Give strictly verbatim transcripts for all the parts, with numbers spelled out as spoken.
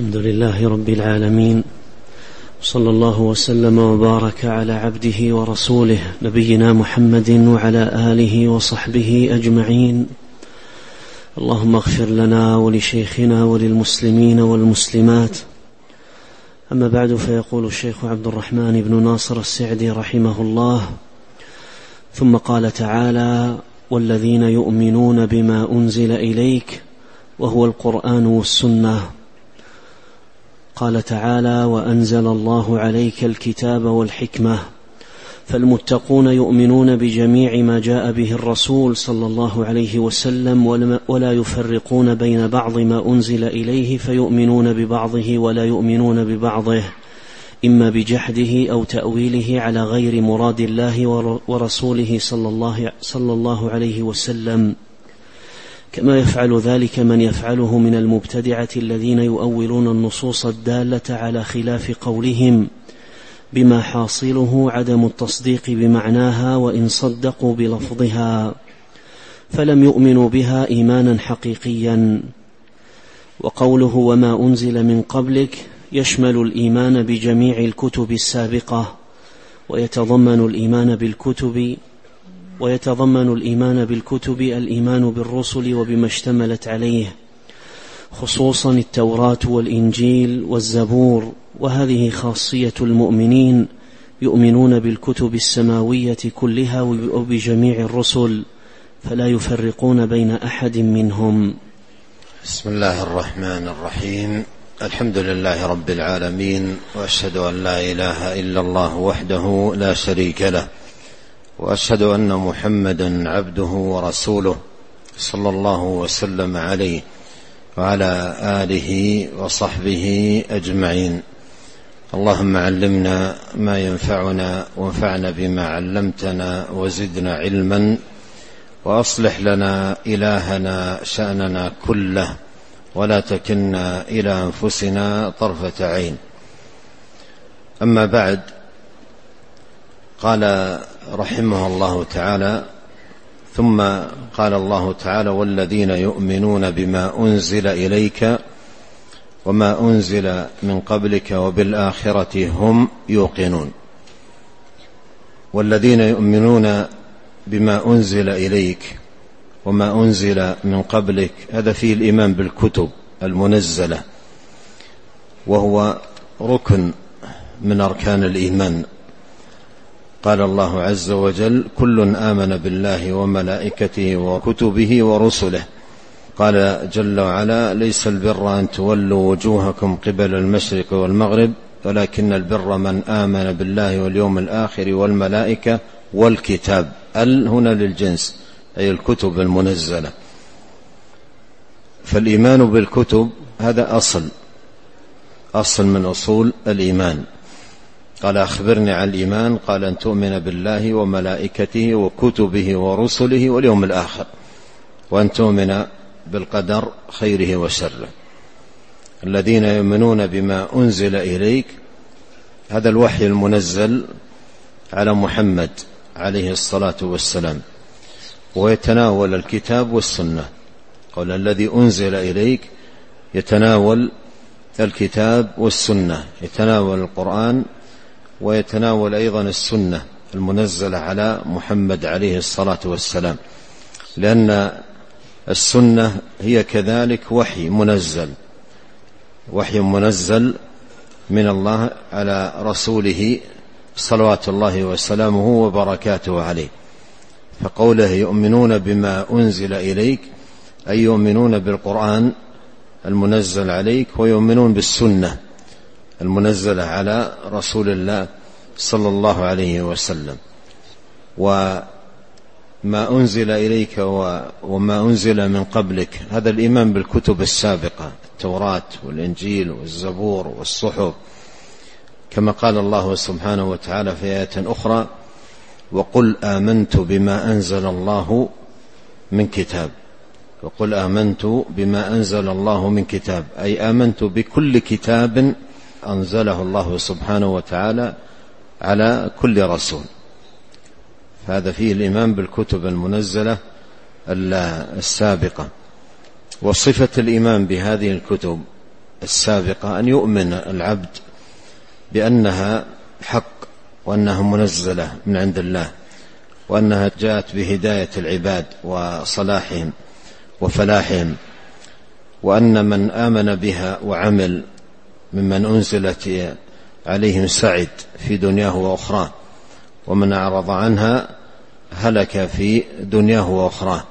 الحمد لله رب العالمين، صلى الله وسلم وبارك على عبده ورسوله نبينا محمد وعلى آله وصحبه أجمعين. اللهم اغفر لنا ولشيخنا وللمسلمين والمسلمات. أما بعد، فيقول الشيخ عبد الرحمن بن ناصر السعدي رحمه الله: ثم قال تعالى: والذين يؤمنون بما أنزل إليك وهو القرآن والسنة. قال تعالى: وأنزل الله عليك الكتاب والحكمة. فالمتقون يؤمنون بجميع ما جاء به الرسول صلى الله عليه وسلم، ولا يفرقون بين بعض ما أنزل إليه فيؤمنون ببعضه ولا يؤمنون ببعضه، إما بجحده أو تأويله على غير مراد الله ورسوله صلى الله عليه وسلم، كما يفعل ذلك من يفعله من المبتدعة الذين يؤولون النصوص الدالة على خلاف قولهم بما حاصله عدم التصديق بمعناها وإن صدقوا بلفظها، فلم يؤمنوا بها إيمانا حقيقيا. وقوله وما أنزل من قبلك يشمل الإيمان بجميع الكتب السابقة، ويتضمن الإيمان بالكتب ويتضمن الإيمان بالكتب الإيمان بالرسل وبما اشتملت عليه، خصوصا التوراة والإنجيل والزبور، وهذه خاصية المؤمنين، يؤمنون بالكتب السماوية كلها وبجميع الرسل، فلا يفرقون بين أحد منهم. بسم الله الرحمن الرحيم. الحمد لله رب العالمين، وأشهد أن لا إله إلا الله وحده لا شريك له، وأشهد أن محمدا عبده ورسوله صلى الله وسلم عليه وعلى آله وصحبه أجمعين. اللهم علمنا ما ينفعنا وانفعنا بما علمتنا وزدنا علما، وأصلح لنا إلهنا شأننا كله، ولا تكلنا إلى أنفسنا طرفة عين. أما بعد، قال رحمه الله تعالى: ثم قال الله تعالى: والذين يؤمنون بما أنزل إليك وما أنزل من قبلك وبالآخرة هم يوقنون. والذين يؤمنون بما أنزل إليك وما أنزل من قبلك، هذا فيه الإيمان بالكتب المنزلة، وهو ركن من أركان الإيمان. قال الله عز وجل: كل آمن بالله وملائكته وكتبه ورسله. قال جل وعلا: ليس البر أن تولوا وجوهكم قبل المشرق والمغرب، ولكن البر من آمن بالله واليوم الآخر والملائكة والكتاب. ال هنا للجنس، أي الكتب المنزلة. فالإيمان بالكتب هذا أصل أصل من أصول الإيمان. قال: أخبرني عن الإيمان. قال: أن تؤمن بالله وملائكته وكتبه ورسله واليوم الآخر، وأن تؤمن بالقدر خيره وشره. الذين يؤمنون بما أنزل إليك، هذا الوحي المنزل على محمد عليه الصلاة والسلام، ويتناول الكتاب والسنة. قال: الذي أنزل إليك يتناول الكتاب والسنة، يتناول القرآن ويتناول أيضا السنة المنزلة على محمد عليه الصلاة والسلام، لأن السنة هي كذلك وحي منزل وحي منزل من الله على رسوله صلوات الله وسلامه وبركاته عليه. فقوله يؤمنون بما أنزل إليك، أي يؤمنون بالقرآن المنزل عليك، ويؤمنون بالسنة المنزلة على رسول الله صلى الله عليه وسلم. وما أنزل إليك وما أنزل من قبلك، هذا الإيمان بالكتب السابقة، التوراة والإنجيل والزبور والصحف، كما قال الله سبحانه وتعالى في آية أخرى: وقل آمنت بما أنزل الله من كتاب. وقل آمنت بما أنزل الله من كتاب، أي آمنت بكل كتاب أنزله الله سبحانه وتعالى على كل رسول. هذا فيه الإيمان بالكتب المنزلة السابقة. وصفة الإيمان بهذه الكتب السابقة أن يؤمن العبد بأنها حق، وأنها منزلة من عند الله، وأنها جاءت بهداية العباد وصلاحهم وفلاحهم، وأن من آمن بها وعمل ممن أنزلت عليهم سعد في دنياه وأخراه، ومن أعرض عنها هلك في دنياه وأخراه.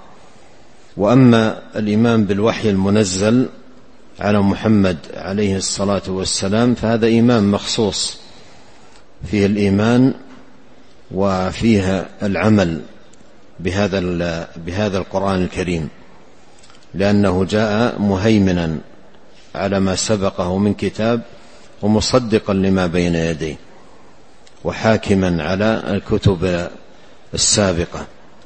وأما الإيمان بالوحي المنزل على محمد عليه الصلاة والسلام فهذا إيمان مخصوص، فيه الإيمان وفيه العمل بهذا بهذا القرآن الكريم، لأنه جاء مهيمنا على ما سبقه من كتاب ومصدقا لما بين يديه وحاكما على الكتب السابقة.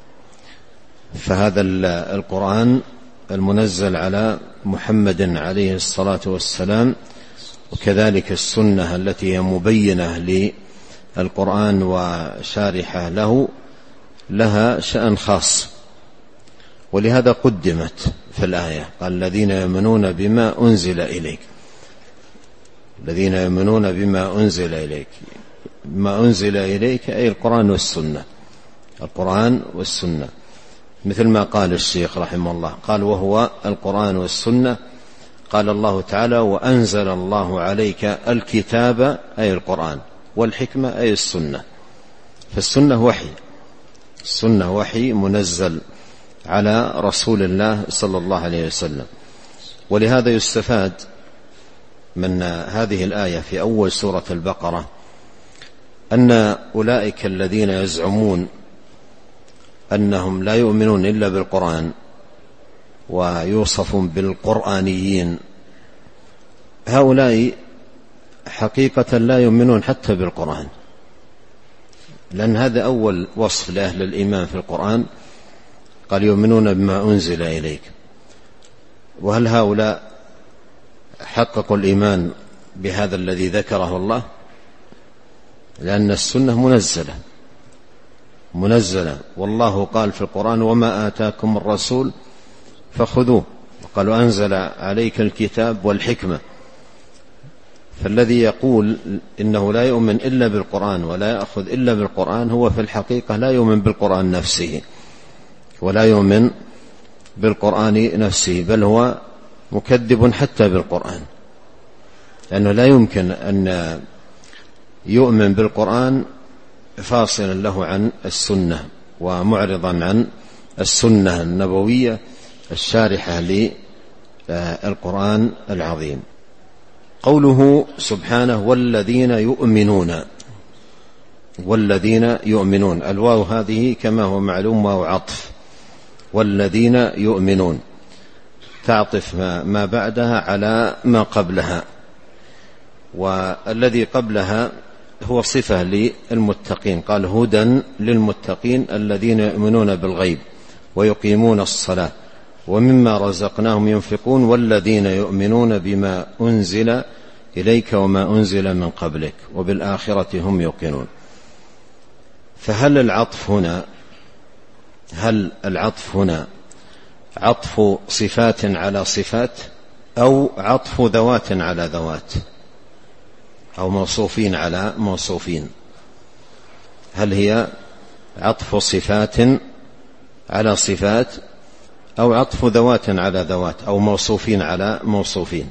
فهذا القرآن المنزل على محمد عليه الصلاة والسلام، وكذلك السنة التي هي مبينة للقرآن وشارحة له، لها شأن خاص، ولهذا قدمت في الآية. قال الذين يؤمنون بما أنزل إليك، الذين يؤمنون بما أنزل إليك، ما أنزل إليك أي القرآن والسنة، القرآن والسنة، مثل ما قال الشيخ رحمه الله، قال وهو القرآن والسنة. قال الله تعالى وأنزل الله عليك الكتاب أي القرآن، والحكمة أي السنة. فالسنة وحي، السنة وحي منزل على رسول الله صلى الله عليه وسلم. ولهذا يستفاد من هذه الآية في أول سورة البقرة أن أولئك الذين يزعمون أنهم لا يؤمنون إلا بالقرآن ويوصفون بالقرآنيين، هؤلاء حقيقة لا يؤمنون حتى بالقرآن، لأن هذا أول وصف لأهل الإيمان في القرآن، قال يؤمنون بما أنزل إليك. وهل هؤلاء حققوا الإيمان بهذا الذي ذكره الله؟ لأن السنة منزلة منزلة والله قال في القرآن وما آتاكم الرسول فخذوه، وقال أنزل عليك الكتاب والحكمة. فالذي يقول إنه لا يؤمن إلا بالقرآن ولا يأخذ إلا بالقرآن هو في الحقيقة لا يؤمن بالقرآن نفسه ولا يؤمن بالقرآن نفسه، بل هو مكذب حتى بالقرآن، لأنه لا يمكن أن يؤمن بالقرآن فاصلا له عن السنة ومعرضا عن السنة النبوية الشارحة للقرآن العظيم. قوله سبحانه والذين يؤمنون، والذين يؤمنون، الواو هذه كما هو معلوم واو عطف، والذين يؤمنون تعطف ما بعدها على ما قبلها، والذي قبلها هو صفة للمتقين، قال هدى للمتقين الذين يؤمنون بالغيب ويقيمون الصلاة ومما رزقناهم ينفقون والذين يؤمنون بما أنزل إليك وما أنزل من قبلك وبالآخرة هم يوقنون. فهل العطف هنا هل العطف هنا عطف صفات على صفات أو عطف ذوات على ذوات أو موصوفين على موصوفين؟ هل هي عطف صفات على صفات أو عطف ذوات على ذوات أو موصوفين على موصوفين؟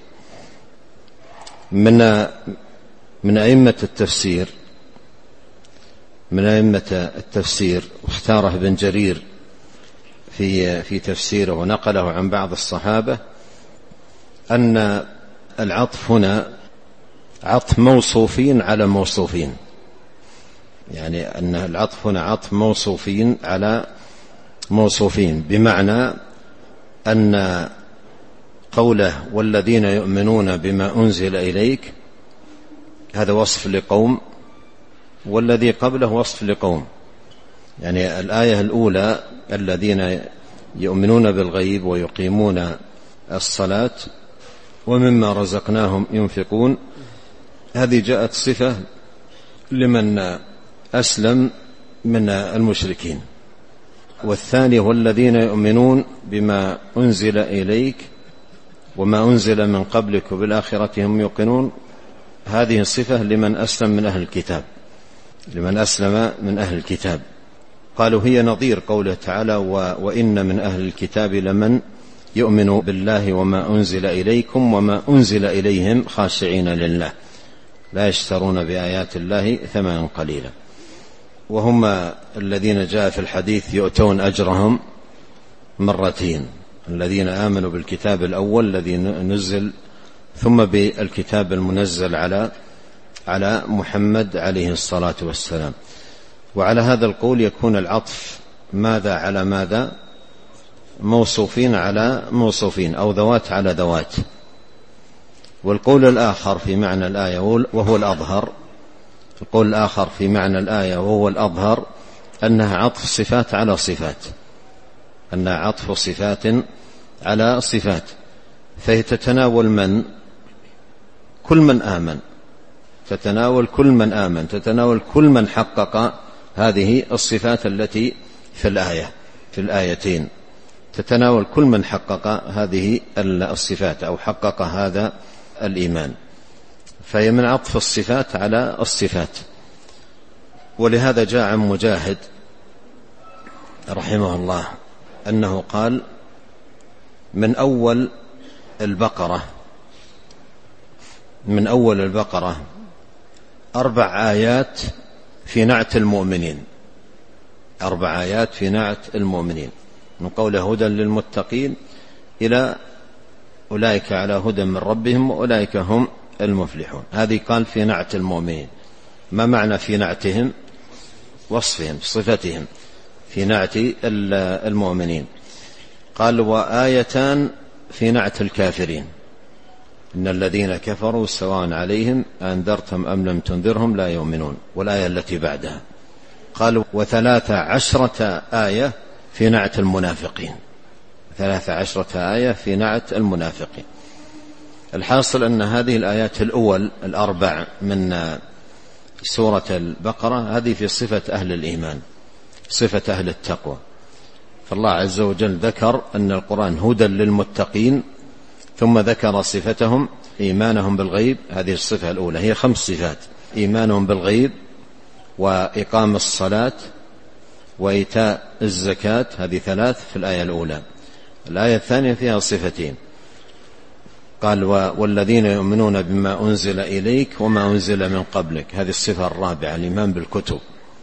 من من أئمة التفسير من أئمة التفسير واختاره ابن جرير في في تفسيره ونقله عن بعض الصحابة أن العطف هنا عطف موصوفين على موصوفين، يعني أن العطف هنا عطف موصوفين على موصوفين، بمعنى أن قوله والذين يؤمنون بما أنزل إليك هذا وصف لقوم، والذي قبله وصف لقوم. يعني الآية الأولى الذين يؤمنون بالغيب ويقيمون الصلاة ومما رزقناهم ينفقون، هذه جاءت صفة لمن أسلم من المشركين. والثاني والذين يؤمنون بما أنزل إليك وما أنزل من قبلك وبالآخرة هم يوقنون، هذه الصفة لمن أسلم من أهل الكتاب، لمن أسلم من أهل الكتاب. قالوا هي نظير قوله تعالى: وإن من أهل الكتاب لمن يؤمن بالله وما أنزل إليكم وما أنزل إليهم خاشعين لله لا يشترون بآيات الله ثمنا قليلا. وهم الذين جاء في الحديث يؤتون أجرهم مرتين، الذين آمنوا بالكتاب الأول الذي نزل، ثم بالكتاب المنزل على على محمد عليه الصلاة والسلام. وعلى هذا القول يكون العطف ماذا على ماذا؟ موصوفين على موصوفين، أو ذوات على ذوات. والقول الآخر في معنى الآية وهو الأظهر، القول الآخر في معنى الآية وهو الأظهر أنها عطف صفات على صفات، أنها عطف صفات على صفات، فهي تتناول من كل من آمن، تتناول كل من آمن، تتناول كل من حقق هذه الصفات التي في الآية في الآيتين، تتناول كل من حقق هذه الصفات أو حقق هذا الإيمان، فهي من عطف الصفات على الصفات. ولهذا جاء عن مجاهد رحمه الله أنه قال: من أول البقرة من أول البقرة أربع آيات في نعت المؤمنين، أربع آيات في نعت المؤمنين، من قوله هدى للمتقين إلى أولئك على هدى من ربهم وأولئك هم المفلحون. هذه قال في نعت المؤمنين. ما معنى في نعتهم؟ وصفهم، صفتهم، في نعت المؤمنين. قال: وآيتان في نعت الكافرين، إن الذين كفروا سواء عليهم أنذرتم أم لم تنذرهم لا يؤمنون. والآية التي بعدها قال: وثلاث عشرة آية في نعت المنافقين، ثلاث عشرة آية في نعت المنافقين. الحاصل أن هذه الآيات الأول الأربع من سورة البقرة هذه في صفة أهل الإيمان، صفة أهل التقوى. فالله عز وجل ذكر أن القرآن هدى للمتقين، ثم ذكر صفتهم إيمانهم بالغيب، هذه الصفة الأولى، هي خمس صفات: إيمانهم بالغيب، وإقام الصلاة، وإيتاء الزكاة، هذه ثلاث في الآية الأولى. الآية الثانية فيها صفتين، قال: والذين يؤمنون بما أنزل إليك وما أنزل من قبلك، هذه الصفة الرابعة، الإيمان بالكتب.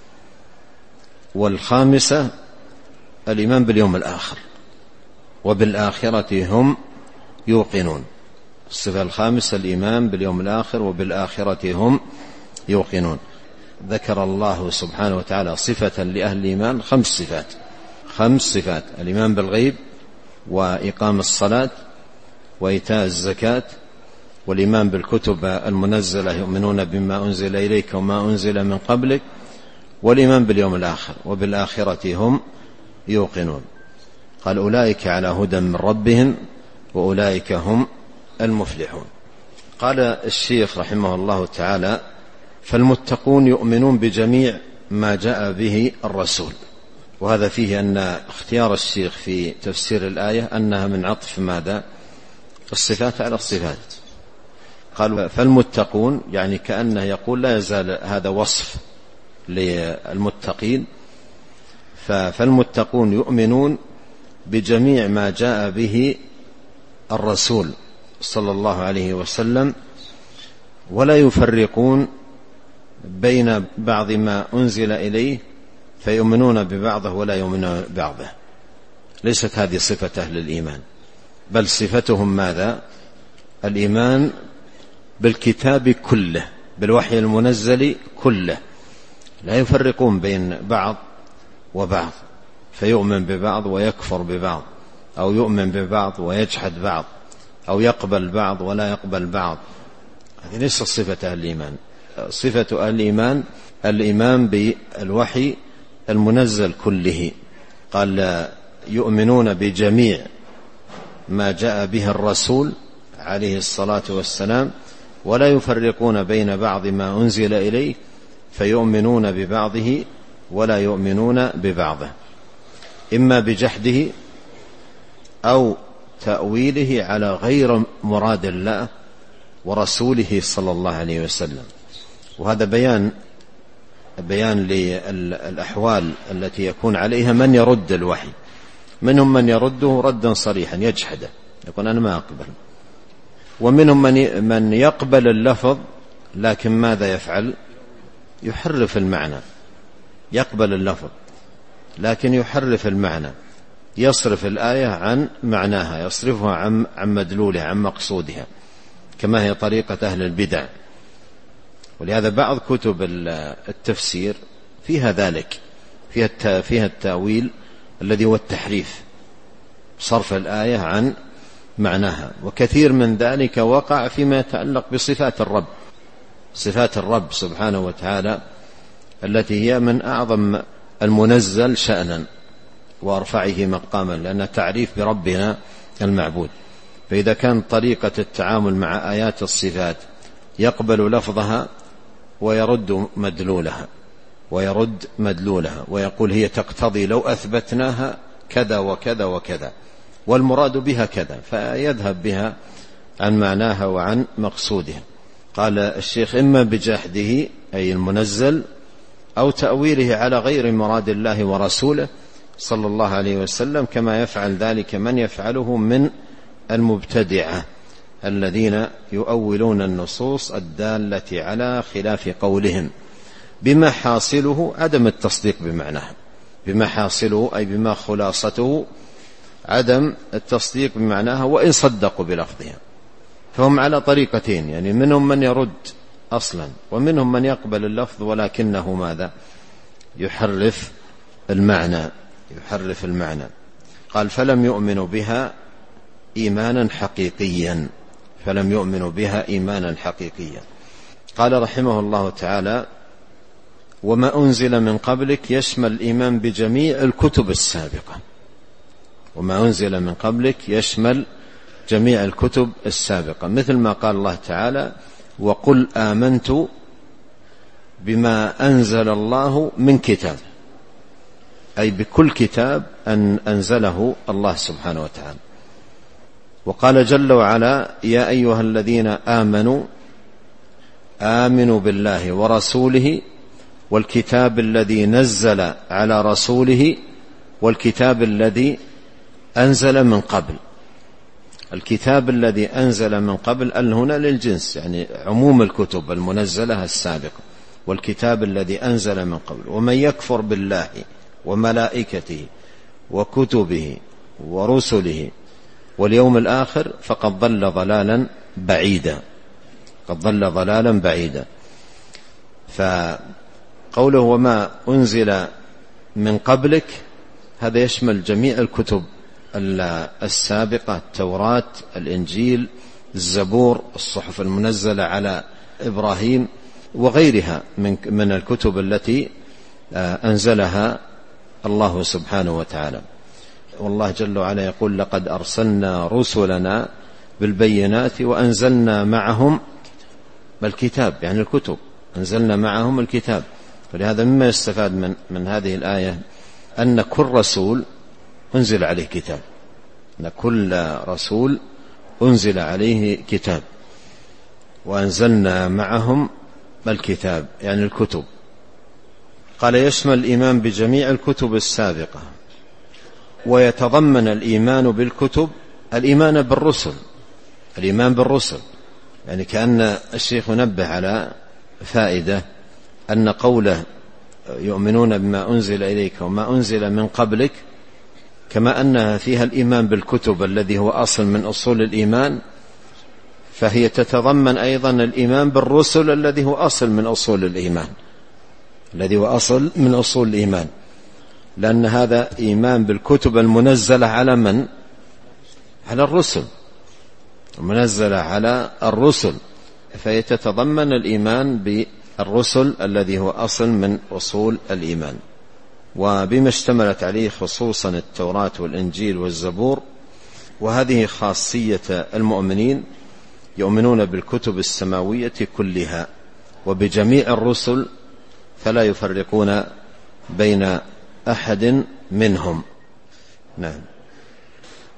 والخامسة الإيمان باليوم الآخر، وبالآخرة هم يوقنون. الصفة الخامسة الإيمان باليوم الآخر وبالآخرة هم يوقنون. ذكر الله سبحانه وتعالى صفة لأهل الإيمان، خمس صفات، خمس صفات: الإيمان بالغيب، وإقام الصلاة، وإيتاء الزكاة، والإيمان بالكتب المنزلة يؤمنون بما أنزل إليك وما أنزل من قبلك، والإيمان باليوم الآخر، وبالآخرة هم يوقنون. قال: أولئك على هدى من ربهم وأولئك هم المفلحون. قال الشيخ رحمه الله تعالى: فالمتقون يؤمنون بجميع ما جاء به الرسول. وهذا فيه أن اختيار الشيخ في تفسير الآية أنها من عطف ماذا؟ الصفات على الصفات. قالوا فالمتقون، يعني كأنه يقول لا يزال هذا وصف للمتقين، فالمتقون يؤمنون بجميع ما جاء به الرسول صلى الله عليه وسلم، ولا يفرقون بين بعض ما أنزل إليه فيؤمنون ببعضه ولا يؤمنون ببعضه. ليست هذه صفة أهل الإيمان، بل صفتهم ماذا؟ الإيمان بالكتاب كله، بالوحي المنزل كله، لا يفرقون بين بعض وبعض، فيؤمن ببعض ويكفر ببعض، أو يؤمن ببعض ويجحد بعض، أو يقبل بعض ولا يقبل بعض. هذه ليست صفة أهل الإيمان. صفة أهل الإيمان الإيمان بالوحي المنزل كله. قال: يؤمنون بجميع ما جاء به الرسول عليه الصلاة والسلام، ولا يفرقون بين بعض ما أنزل إليه فيؤمنون ببعضه ولا يؤمنون ببعضه، إما بجحده أو تأويله على غير مراد الله ورسوله صلى الله عليه وسلم. وهذا بيان بيان للأحوال التي يكون عليها من يرد الوحي. منهم من يرده ردا صريحا يجحده، يقول أنا ما أقبل، ومنهم من من يقبل اللفظ لكن ماذا يفعل؟ يحرف المعنى. يقبل اللفظ لكن يحرف المعنى، يصرف الآية عن معناها، يصرفها عن عن مدلولها، عن مقصودها، كما هي طريقة أهل البدع. ولهذا بعض كتب التفسير فيها ذلك، فيها فيها التأويل الذي هو التحريف، صرف الآية عن معناها. وكثير من ذلك وقع فيما يتعلق بصفات الرب، صفات الرب سبحانه وتعالى التي هي من أعظم المنزل شأنا وأرفعه مقاما، لأنها تعريف بربنا المعبود. فإذا كان طريقة التعامل مع آيات الصفات يقبل لفظها ويرد مدلولها ويرد مدلولها ويقول هي تقتضي لو أثبتناها كذا وكذا وكذا والمراد بها كذا، فيذهب بها عن معناها وعن مقصودها. قال الشيخ إما بجحده أي المنزل أو تأويله على غير مراد الله ورسوله صلى الله عليه وسلم، كما يفعل ذلك من يفعله من المبتدعة الذين يؤولون النصوص الدالة على خلاف قولهم بما حاصله عدم التصديق بمعناها، بما حاصله أي بما خلاصته عدم التصديق بمعناها وإن صدقوا بلفظها. فهم على طريقتين، يعني منهم من يرد أصلا ومنهم من يقبل اللفظ ولكنه ماذا؟ يحرف المعنى، يحرف المعنى. قال فلم يؤمنوا بها إيمانا حقيقيا، فلم يؤمنوا بها إيمانا حقيقيا. قال رحمه الله تعالى وما أنزل من قبلك يشمل الإيمان بجميع الكتب السابقة. وما أنزل من قبلك يشمل جميع الكتب السابقة، مثل ما قال الله تعالى وقل آمنت بما أنزل الله من كتاب، أي بكل كتاب أن أنزله الله سبحانه وتعالى. وقال جل وعلا يا أيها الذين آمنوا آمنوا بالله ورسوله والكتاب الذي نزل على رسوله والكتاب الذي أنزل من قبل. الكتاب الذي أنزل من قبل ال هنا للجنس، يعني عموم الكتب المنزلة السابقة، والكتاب الذي أنزل من قبل. ومن يكفر بالله وملائكته وكتبه ورسله واليوم الآخر فقد ضل ضلالا بعيدا، قد ضل ضلالا بعيدا. فقوله وما أنزل من قبلك هذا يشمل جميع الكتب السابقة، التوراة، الإنجيل، الزبور، الصحف المنزلة على إبراهيم وغيرها من من الكتب التي أنزلها الله سبحانه وتعالى. والله جل وعلا يقول لقد أرسلنا رسلنا بالبينات وأنزلنا معهم الكتاب، يعني الكتب، أنزلنا معهم الكتاب. فلهذا مما يستفاد من, من هذه الآية أن كل رسول أنزل عليه كتاب، أن كل رسول أنزل عليه كتاب، وأنزلنا معهم الكتاب يعني الكتب. قال يشمل الإيمان بجميع الكتب السابقة، ويتضمن الإيمان بالكتب الإيمان بالرسل، الإيمان بالرسل. يعني كأن الشيخ نبه على فائدة أن قوله يؤمنون بما أنزل إليك وما أنزل من قبلك كما أنها فيها الإيمان بالكتب الذي هو أصل من أصول الإيمان، فهي تتضمن أيضا الإيمان بالرسل الذي هو أصل من أصول الإيمان، الذي هو أصل من أصول الإيمان، لأن هذا إيمان بالكتب المنزلة على من؟ على الرسل، المنزلة على الرسل، فهي تتضمن الإيمان بالرسل الذي هو أصل من أصول الإيمان. وبما اشتملت عليه خصوصا التوراة والإنجيل والزبور، وهذه خاصية المؤمنين، يؤمنون بالكتب السماوية كلها وبجميع الرسل فلا يفرقون بين أحد منهم. نعم.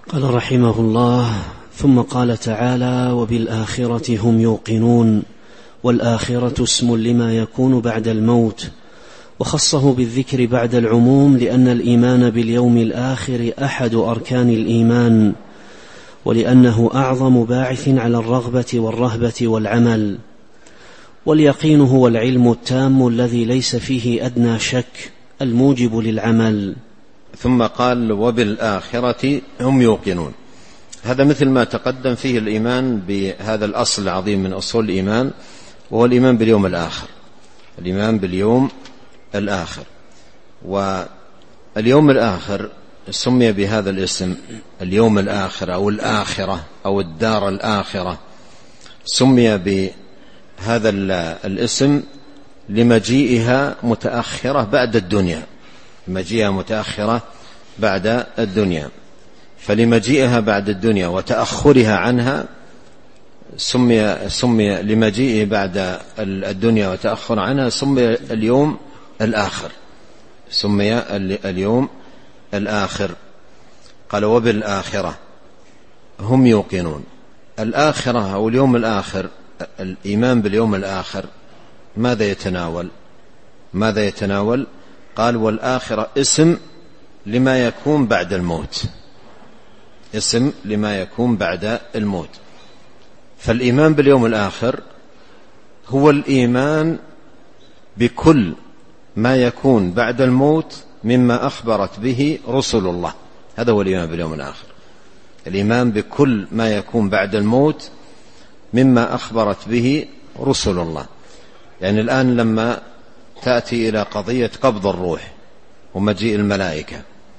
قال رحمه الله: ثم قال تعالى: وبالآخرة هم يوقنون. والآخرة اسم لما يكون بعد الموت، وخصه بالذكر بعد العموم لأن الإيمان باليوم الآخر أحد أركان الإيمان، ولأنه أعظم باعث على الرغبة والرهبة والعمل. واليقين هو العلم التام الذي ليس فيه أدنى شك الموجب للعمل. ثم قال: وبالآخرة هم يوقنون. هذا مثل ما تقدم فيه الإيمان بهذا الأصل العظيم من أصول الإيمان، وهو الإيمان باليوم الآخر. الإيمان باليوم الآخر. واليوم الآخر سمي بهذا الاسم، اليوم الآخر أو الآخرة أو الدار الآخرة، سمي بهذا الاسم لمجيئها متأخرة بعد الدنيا، مجيئها متأخرة بعد الدنيا. فلمجيئها بعد الدنيا وتأخرها عنها سمي, سمي لمجيئه بعد الدنيا وتأخر عنها سمي اليوم الآخر، سمي اليوم الآخر. قال: وبالآخرة هم يوقنون. الآخرة أو اليوم الآخر، الإيمان باليوم الآخر ماذا يتناول؟ ماذا يتناول؟ قال: والآخرة اسم لما يكون بعد الموت، اسم لما يكون بعد الموت. فالإيمان باليوم الآخر هو الإيمان بكل ما يكون بعد الموت مما أخبرت به رسل الله. هذا هو الإيمان باليوم الآخر، الإيمان بكل ما يكون بعد الموت مما أخبرت به رسل الله. يعني الآن لما تأتي إلى قضية قبض الروح ومجيء الملائكة،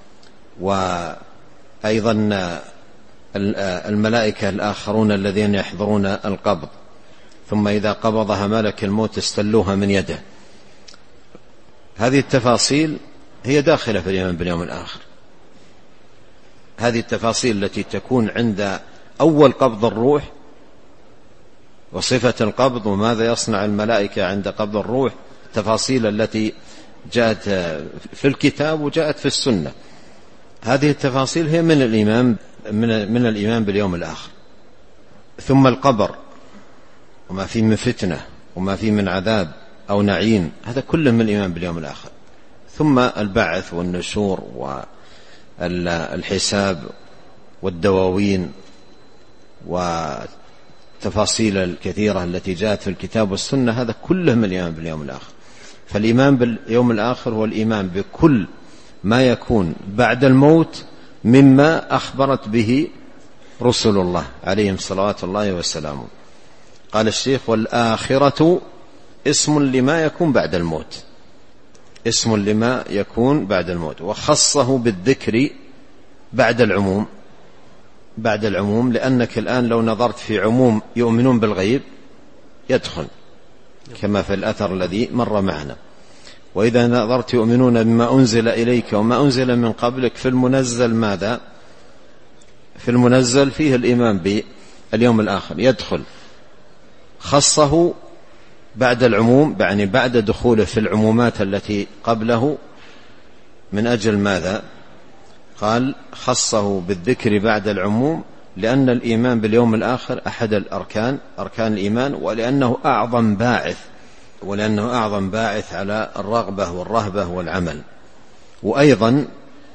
وأيضا الملائكة الآخرون الذين يحضرون القبض، ثم إذا قبضها ملك الموت استلوها من يده، هذه التفاصيل هي داخلة في الإيمان باليوم الآخر. هذه التفاصيل التي تكون عند أول قبض الروح، وصفة القبض وماذا يصنع الملائكة عند قبض الروح، التفاصيل التي جاءت في الكتاب وجاءت في السنة، هذه التفاصيل هي من الإيمان من, من الإيمان باليوم الآخر. ثم القبر وما فيه من فتنة وما فيه من عذاب أو نعيم، هذا كله من الإيمان باليوم الآخر. ثم البعث والنشور والحساب والدواوين والتفاصيل الكثيرة التي جاءت في الكتاب والسنة، هذا كله من الإيمان باليوم الآخر. فالإيمان باليوم الآخر هو الإيمان بكل ما يكون بعد الموت مما أخبرت به رسل الله عليهم صلوات الله وسلامه. قال الشيخ: والآخرة اسم لما يكون بعد الموت، اسم لما يكون بعد الموت، وخصه بالذكر بعد العموم، بعد العموم، لأنك الآن لو نظرت في عموم يؤمنون بالغيب يدخل كما في الأثر الذي مر معنا. وإذا نظرت يؤمنون بما أنزل إليك وما أنزل من قبلك، في المنزل ماذا؟ في المنزل فيه الإيمان باليوم الآخر يدخل. خصه بعد العموم، يعني بعد دخوله في العمومات التي قبله. من أجل ماذا؟ قال: خصه بالذكر بعد العموم لأن الإيمان باليوم الآخر أحد الأركان، أركان الإيمان، ولأنه أعظم باعث ولأنه أعظم باعث على الرغبة والرهبة والعمل. وأيضا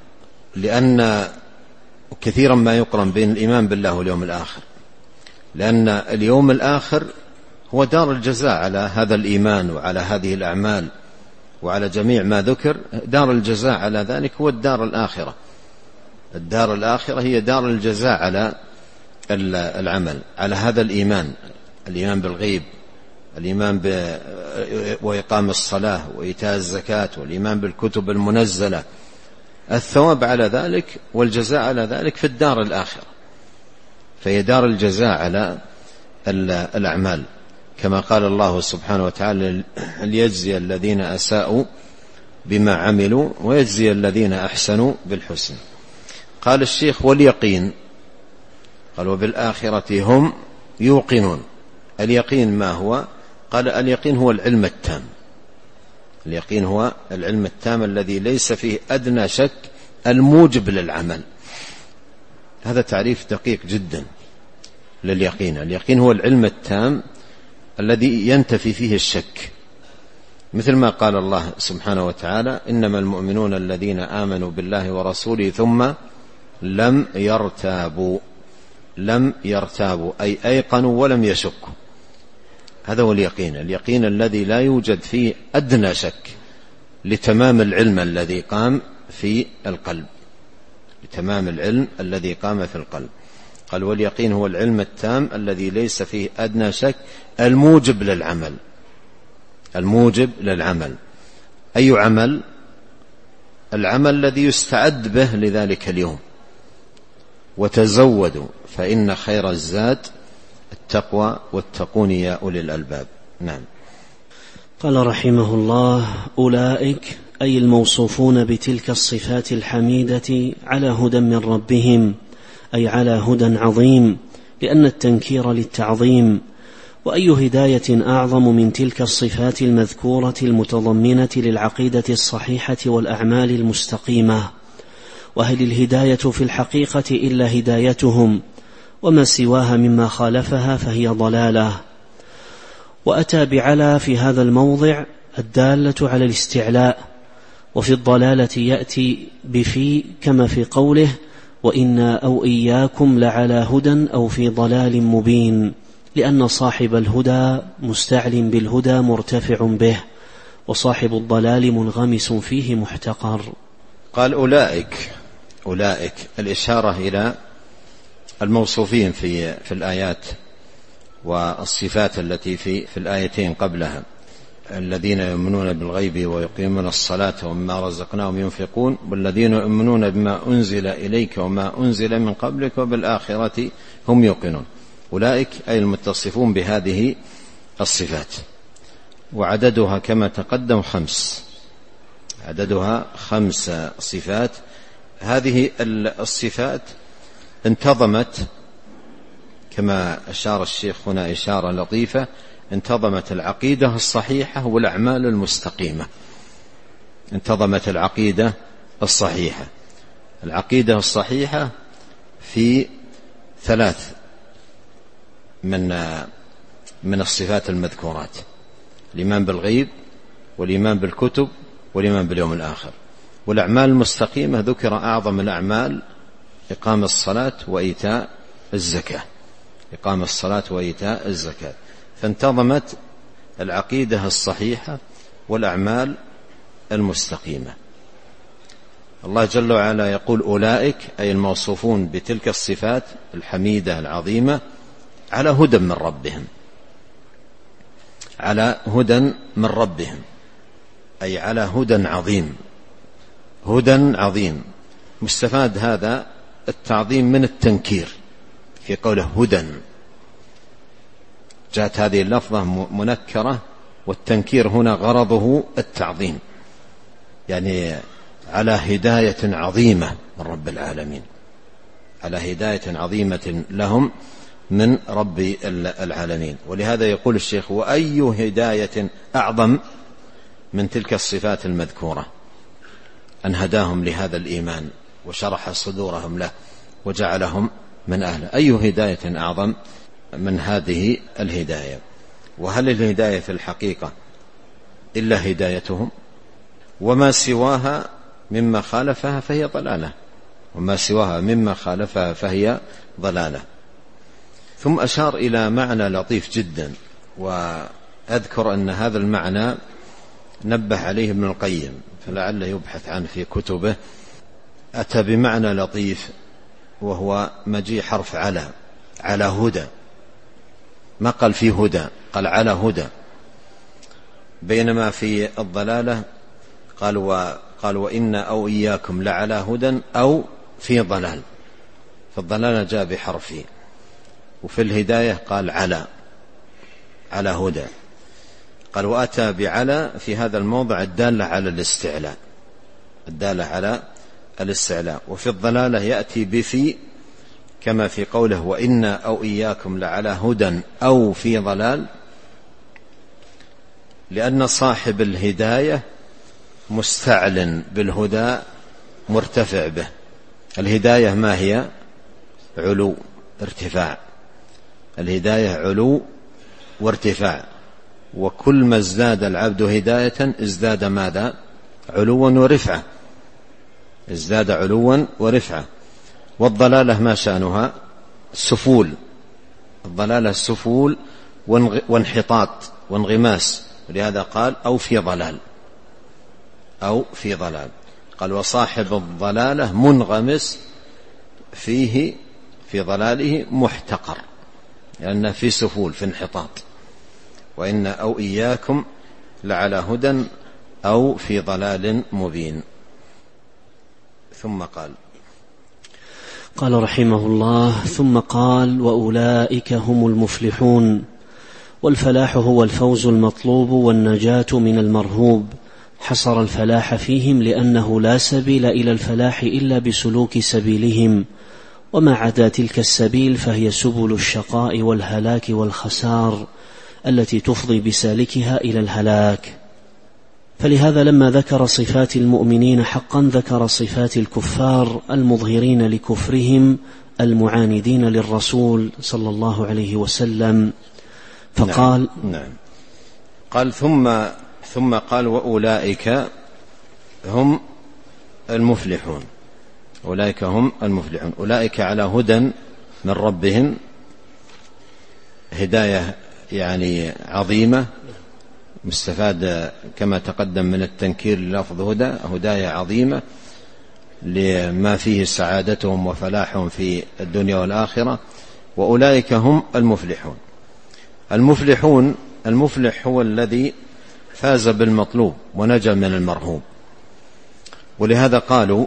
لأن كثيرا ما يقرن بين الإيمان بالله واليوم الآخر، لأن اليوم الآخر هو دار الجزاء على هذا الإيمان وعلى هذه الأعمال وعلى جميع ما ذكر. دار الجزاء على ذلك هو الدار الآخرة. الدار الآخرة هي دار الجزاء على العمل، على هذا الإيمان، الإيمان بالغيب، الإيمان ب... وإقام الصلاة وإيتاء الزكاة، والإيمان بالكتب المنزلة. الثواب على ذلك والجزاء على ذلك في الدار الآخرة، فهي دار الجزاء على الأعمال، كما قال الله سبحانه وتعالى: ليجزي الذين أساءوا بما عملوا ويجزي الذين أحسنوا بالحسن. قال الشيخ: واليقين. قال: وبالآخرة هم يوقنون. اليقين ما هو؟ قال: اليقين هو العلم التام. اليقين هو العلم التام الذي ليس فيه أدنى شك الموجب للعمل. هذا تعريف دقيق جدا لليقين. اليقين هو العلم التام الذي ينتفي فيه الشك، مثل ما قال الله سبحانه وتعالى: إنما المؤمنون الذين آمنوا بالله ورسوله ثم لم يرتابوا. لم يرتابوا أي أيقنوا ولم يشكوا. هذا هو اليقين، اليقين الذي لا يوجد فيه أدنى شك، لتمام العلم الذي قام في القلب، لتمام العلم الذي قام في القلب. قال: واليقين هو العلم التام الذي ليس فيه أدنى شك، الموجب للعمل. الموجب للعمل. أي عمل؟ العمل الذي يستعد به لذلك اليوم. وتزودوا فإن خير الزاد التقوى واتقون يا أولي الألباب. نعم. قال رحمه الله: أولئك أي الموصوفون بتلك الصفات الحميدة على هدى من ربهم، أي على هدى عظيم، لأن التنكير للتعظيم. وأي هداية أعظم من تلك الصفات المذكورة المتضمنة للعقيدة الصحيحة والأعمال المستقيمة؟ وهل الهداية في الحقيقة إلا هدايتهم، وما سواها مما خالفها فهي ضلالة. وأتى بعلى في هذا الموضع الدالة على الاستعلاء، وفي الضلالة يأتي بفي كما في قوله: وإنا أو إياكم لعلى هدى أو في ضلال مبين، لأن صاحب الهدى مستعل بالهدى مرتفع به، وصاحب الضلال منغمس فيه محتقر. قال: أولئك. أولئك الإشارة إلى الموصوفين في في الآيات والصفات التي في في الآيتين قبلها: الذين يؤمنون بالغيب ويقيمون الصلاة ومما رزقناهم ينفقون، والذين يؤمنون بما أنزل إليك وما أنزل من قبلك وبالآخرة هم يوقنون. أولئك أي المتصفون بهذه الصفات، وعددها كما تقدم خمس، عددها خمس صفات. هذه الصفات انتظمت كما أشار الشيخ هنا إشارة لطيفة، انتظمت العقيدة الصحيحة والأعمال المستقيمة. انتظمت العقيدة الصحيحة. العقيدة الصحيحة في ثلاث من من الصفات المذكورات: الإيمان بالغيب، والإيمان بالكتب، والإيمان باليوم الآخر. والأعمال المستقيمة ذكر أعظم الأعمال إقام الصلاة وإيتاء الزكاة. إقام الصلاة وإيتاء الزكاة. فانتظمت العقيدة الصحيحة والأعمال المستقيمة. الله جل وعلا يقول: أولئك أي الموصوفون بتلك الصفات الحميدة العظيمة على هدى من ربهم. على هدى من ربهم أي على هدى عظيم. هدى عظيم. مستفاد هذا التعظيم من التنكير في قوله هدى. جاءت هذه اللفظة منكرة، والتنكير هنا غرضه التعظيم، يعني على هداية عظيمة من رب العالمين، على هداية عظيمة لهم من رب العالمين. ولهذا يقول الشيخ: وأي هداية أعظم من تلك الصفات المذكورة، أن هداهم لهذا الإيمان وشرح صدورهم له وجعلهم من أهله. أي هداية أعظم من هذه الهداية؟ وهل الهداية في الحقيقة إلا هدايتهم؟ وما سواها مما خالفها فهي ضلالة. وما سواها مما خالفها فهي ضلالة. ثم أشار إلى معنى لطيف جدا، وأذكر أن هذا المعنى نبه عليه ابن القيم، فلعله يبحث عنه في كتبه. أتى بمعنى لطيف، وهو مجيء حرف على، على هدى. ما قال في هدى، قال على هدى. بينما في الضلالة قال وقال وإنا أو إياكم لعلى هدى أو في ضلال. في الضلالة جاء بحرفه، وفي الهداية قال على على هدى. قال وأتى بعلى في هذا الموضع الدالة على الاستعلاء، الدالة على الاستعلاء. وفي الضلالة يأتي بفي كما في قوله وإنا أو إياكم لعلى هدى أو في ضلال، لأن صاحب الهداية مستعل بالهدى مرتفع به. الهداية ما هي؟ علو ارتفاع، الهداية علو وارتفاع، وكل ما ازداد العبد هداية ازداد ماذا؟ علوا ورفعة، ازداد علوا ورفعة. والضلالة ما شأنها؟ السفول، الضلالة السفول وانحطاط وانغماس، ولهذا قال أو في ضلال، أو في ضلال. قال وصاحب الضلالة منغمس فيه في ضلاله محتقر، لأنه في سفول، في انحطاط. وإن أو إياكم لعلى هدى أو في ضلال مبين. ثم قال قال رحمه الله: ثم قال: وأولئك هم المفلحون. والفلاح هو الفوز المطلوب والنجاة من المرهوب. حصر الفلاح فيهم لأنه لا سبيل إلى الفلاح إلا بسلوك سبيلهم، وما عدا تلك السبيل فهي سبل الشقاء والهلاك والخسار التي تفضي بسالكها إلى الهلاك. فلهذا لما ذكر صفات المؤمنين حقا ذكر صفات الكفار المظهرين لكفرهم المعاندين للرسول صلى الله عليه وسلم، فقال نعم, نعم. قال ثم ثم قال وأولئك هم المفلحون. أولئك هم المفلحون، أولئك على هدى من ربهم، هداية يعني عظيمة، مستفاد كما تقدم من التنكير للفظ هدى، هداية عظيمة لما فيه سعادتهم وفلاحهم في الدنيا والآخرة. وأولئك هم المفلحون. المفلحون، المفلح هو الذي فاز بالمطلوب ونجا من المرهوب. ولهذا قالوا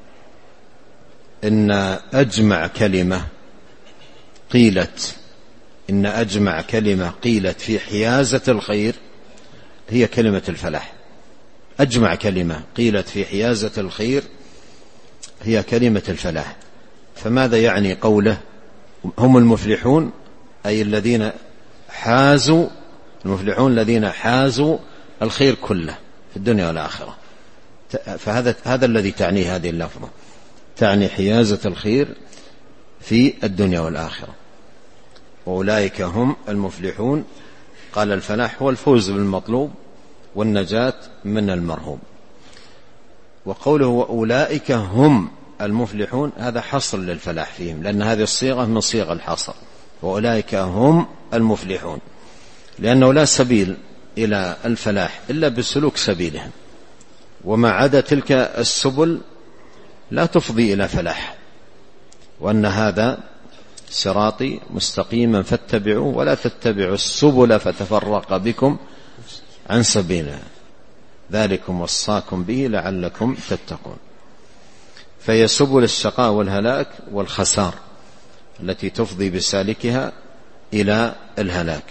إن أجمع كلمة قيلت إن أجمع كلمة قيلت في حيازة الخير هي كلمة الفلاح. أجمع كلمة قيلت في حيازة الخير هي كلمة الفلاح. فماذا يعني قوله هم المفلحون؟ أي الذين حازوا، المفلحون الذين حازوا الخير كله في الدنيا والآخرة. فهذا هذا الذي تعنيه هذه اللفظة، تعني حيازة الخير في الدنيا والآخرة. وأولئك هم المفلحون. قال الفلاح هو الفوز بالمطلوب والنجاة من المرهوب. وقوله وأولئك هم المفلحون هذا حصر للفلاح فيهم، لأن هذه الصيغة من صيغ الحصر. وأولئك هم المفلحون، لأنه لا سبيل إلى الفلاح إلا بسلوك سبيلهم، وما عدا تلك السبل لا تفضي إلى فلاح. وأن هذا صراطي مستقيما فاتبعوا ولا تتبعوا السبل فتفرق بكم عن سبيله ذلكم وصاكم به لعلكم تتقون. فهي سبل الشقاء والهلاك والخسار التي تفضي بسالكها إلى الهلاك.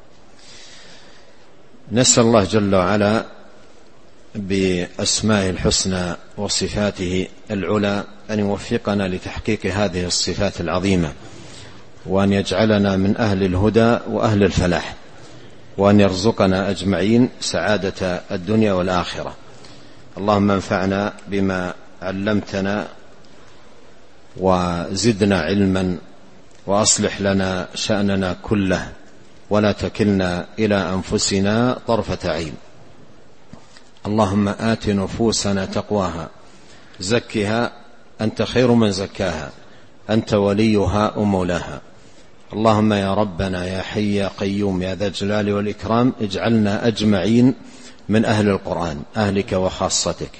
نسأل الله جل وعلا بأسمائه الحسنى وصفاته العلى أن يوفقنا لتحقيق هذه الصفات العظيمة، وأن يجعلنا من أهل الهدى وأهل الفلاح، وأن يرزقنا أجمعين سعادة الدنيا والآخرة. اللهم انفعنا بما علمتنا وزدنا علما، وأصلح لنا شأننا كله، ولا تكلنا إلى أنفسنا طرفة عين. اللهم آت نفوسنا تقواها، زكها أنت خير من زكاها، أنت وليها ومولاها. اللهم يا ربنا يا حي يا قيوم يا ذا الجلال والإكرام اجعلنا أجمعين من أهل القرآن، أهلك وخاصتك.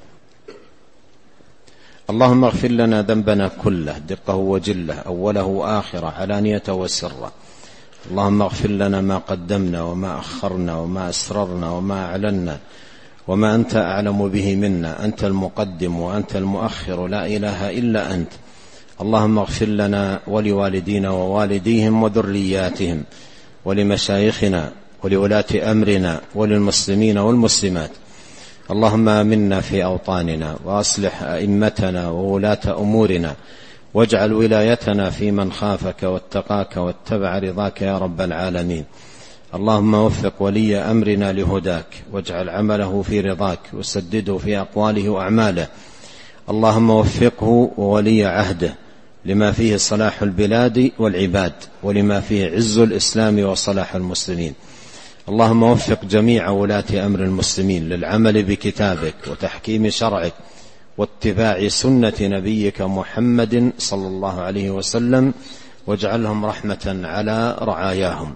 اللهم اغفر لنا ذنبنا كله دقه وجله، أوله وآخره، علانيته وسره. اللهم اغفر لنا ما قدمنا وما أخرنا وما أسررنا وما أعلنا وما أنت أعلم به منا. أنت المقدم وأنت المؤخر، لا إله إلا أنت. اللهم اغفر لنا ولوالدينا ووالديهم وذرياتهم ولمشايخنا ولولاة أمرنا وللمسلمين والمسلمات. اللهم آمنا في أوطاننا، وأصلح أئمتنا وولاة أمورنا، واجعل ولايتنا في من خافك واتقاك واتبع رضاك يا رب العالمين. اللهم وفق ولي أمرنا لهداك، واجعل عمله في رضاك، وسدده في أقواله وأعماله. اللهم وفقه وولي عهده لما فيه صلاح البلاد والعباد، ولما فيه عز الإسلام وصلاح المسلمين. اللهم وفق جميع ولاة أمر المسلمين للعمل بكتابك وتحكيم شرعك واتباع سنة نبيك محمد صلى الله عليه وسلم، واجعلهم رحمة على رعاياهم.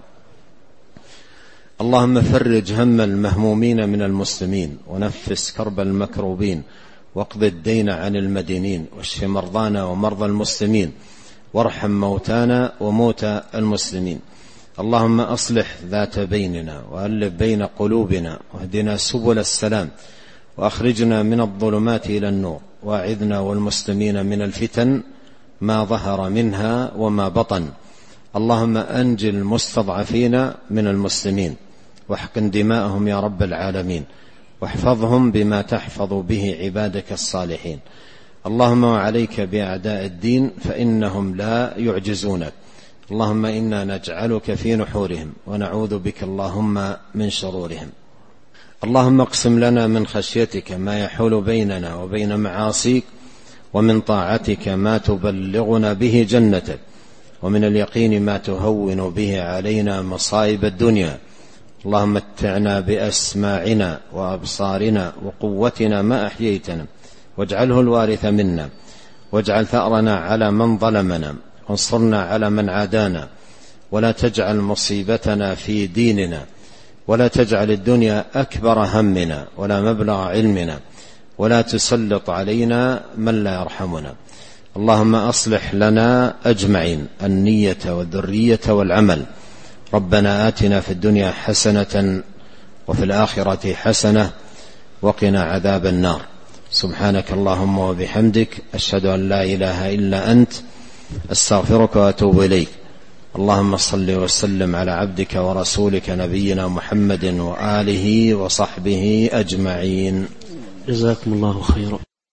اللهم فرج هم المهمومين من المسلمين، ونفس كرب المكروبين، واقض الدين عن المدينين، واشف مرضانا ومرضى المسلمين، وارحم موتانا وموتى المسلمين. اللهم أصلح ذات بيننا، وألف بين قلوبنا، واهدنا سبل السلام، وأخرجنا من الظلمات إلى النور، واعذنا والمسلمين من الفتن ما ظهر منها وما بطن. اللهم أنج المستضعفين من المسلمين، واحقن دماءهم يا رب العالمين، واحفظهم بما تحفظ به عبادك الصالحين. اللهم وعليك بأعداء الدين فإنهم لا يعجزونك. اللهم إنا نجعلك في نحورهم، ونعوذ بك اللهم من شرورهم. اللهم اقسم لنا من خشيتك ما يحول بيننا وبين معاصيك، ومن طاعتك ما تبلغنا به جنتك، ومن اليقين ما تهون به علينا مصائب الدنيا. اللهم متعنا بأسماعنا وأبصارنا وقوتنا ما أحييتنا، واجعله الوارث منا، واجعل ثأرنا على من ظلمنا، وانصرنا على من عادانا، ولا تجعل مصيبتنا في ديننا، ولا تجعل الدنيا أكبر همنا ولا مبلغ علمنا، ولا تسلط علينا من لا يرحمنا. اللهم أصلح لنا أجمعين النية والذرية والعمل. ربنا آتنا في الدنيا حسنة وفي الآخرة حسنة وقنا عذاب النار. سبحانك اللهم وبحمدك، أشهد أن لا إله إلا أنت، أستغفرك وأتوب إليك. اللهم صل وسلم على عبدك ورسولك نبينا محمد وآله وصحبه أجمعين. جزاكم الله خيرا.